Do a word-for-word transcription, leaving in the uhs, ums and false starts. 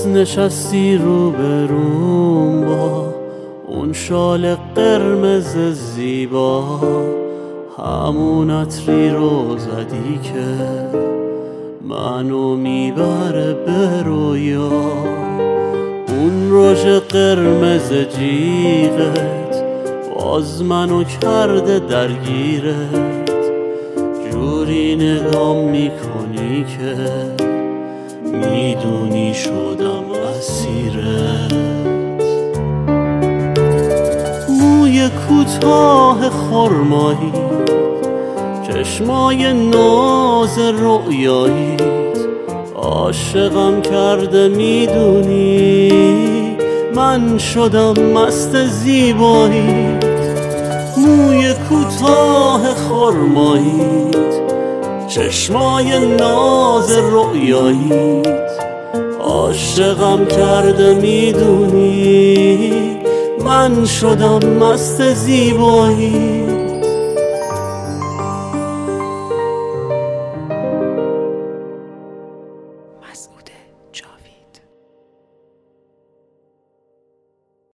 باز نشستی رو به روم با اون شال قرمز زیبا، همون عطری رو زدی که منو میبره به رویا. اون رژ قرمز جیغت باز منو کرده درگیرت، جوری نگام میکنی که میدونی شدم اسیرت. موی کوتاه خرمایی، چشمای ناز رؤیایی، عاشقم کرده میدونی من شدم مست زیبایی. موی کوتاه خرماییت، چشمای ناز رؤیاییت، عاشقم کرده میدونی من شدم مست زیبایی.